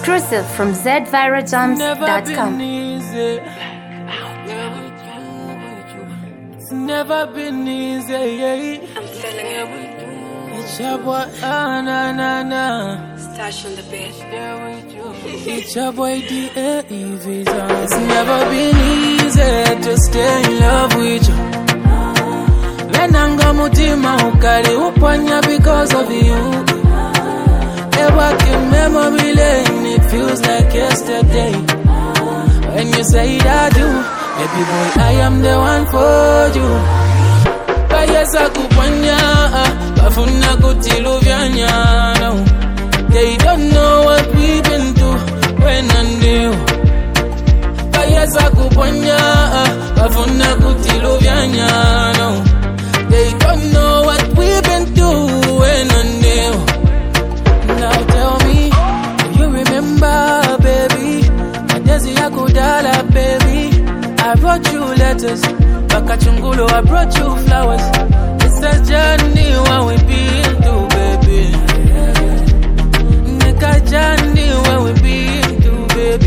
Exclusive from zvirajams.com. It's never been easy. I'm feeling it. It's your boy, na. Stash on the bed. It's your boy, D.A.E.V. It's never been easy to stay in love with you. Menanga mutima ukali upanya because of you. Ever in memory lane, it feels like yesterday. When you say I do, baby boy, I am the one for you. Bayesa kupanya, bafuna kutiluvyanya. No, they don't know what we've been through when I knew. Bayesa kupanya, bafuna kutiluvyanya. No, they don't know what we've been through when I knew. Now tell me, do you remember, baby? Madezi yako dala, baby. I wrote you letters, Bakachungulo, I brought you flowers. It's a journey what we been through, baby. Nika journey what we been through, baby.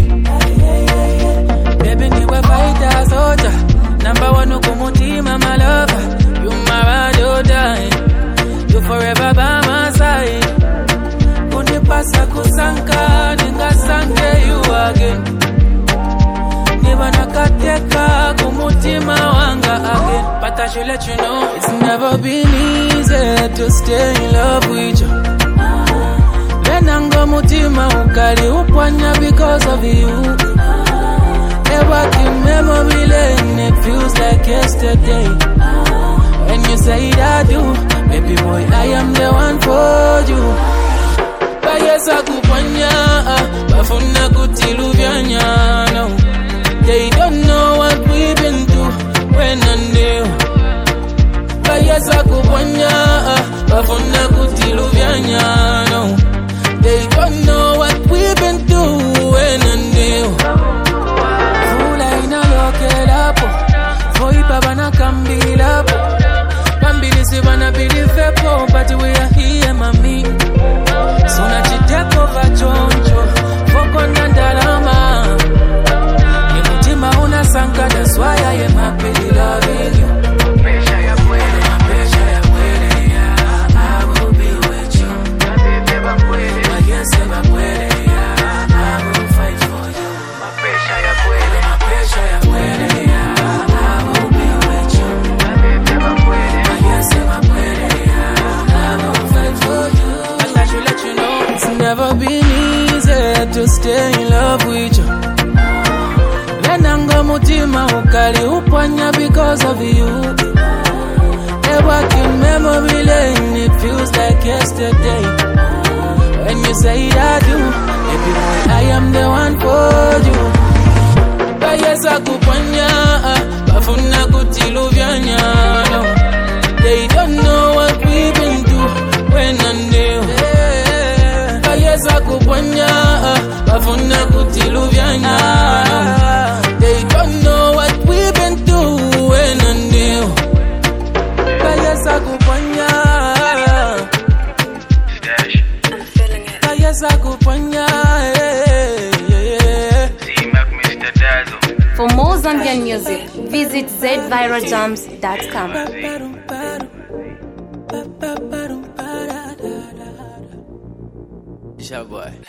Baby, niwe fighter, soldier. Number one, ukumutima, my lover. You my ride or die. You forever by my side. Pasa kusanka, ninga sanke you again. Niba nakateka, kumutima wanga again. But I should let you know, it's never been easy to stay in love with you. Venanga mutima ukali upanya because of you. Ever in memory lane, it feels like yesterday. When you say I do, baby boy, I am the one for you. Bayesa kupanya, bafuna kutiluvyanya. No, they don't know what we've been through when I knew. Bayesa kupanya, bafuna kutiluvyanya. No, they don't know what we've been through when I knew. Fula inalokelapo, foi baba na kambilapo. Bambilisi bana bilifepo, but we are here, mami. Suna chiteko vachoncho, foko nandalama. Nimutima unasanka, that's why I am happy loving you. Mapenzi ya kweli, yeah, I will be with you. Mapenzi ya kweli, yeah, I will fight for you. Mapenzi ya kweli, yeah, I will be with you. Mapenzi ya kweli, yeah, I will fight for you. I should let you know, it's never been easy to stay in love with you. Venanga mutima ukali upanya because of you. Ever in memory lane, it feels like yesterday. When you say I do, baby boy, I am the one for you. Bayesa kupanya, bafuna kutiluvyanya. No, they don't know what we've been through when I knew. Bayesa kupanya, bafuna kutiluvyanya. They don't know what we've been through when I knew. Bayesa kupanya, I'm feeling it. bayesa kupanya. For more Zambian music, visit zvirajams.com. It's your boy.